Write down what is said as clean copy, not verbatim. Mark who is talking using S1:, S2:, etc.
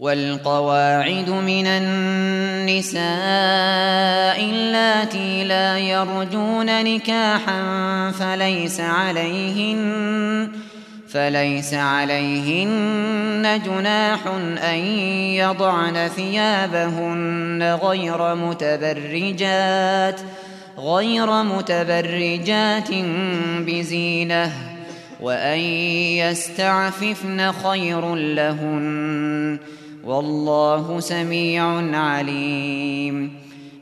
S1: والقواعد من النساء اللاتي لا يرجون نكاحا فليس عليهن جناح أن يضعن ثيابهن غير متبرجات بزينة، وأن يستعففن خير لهن، والله سميع عليم.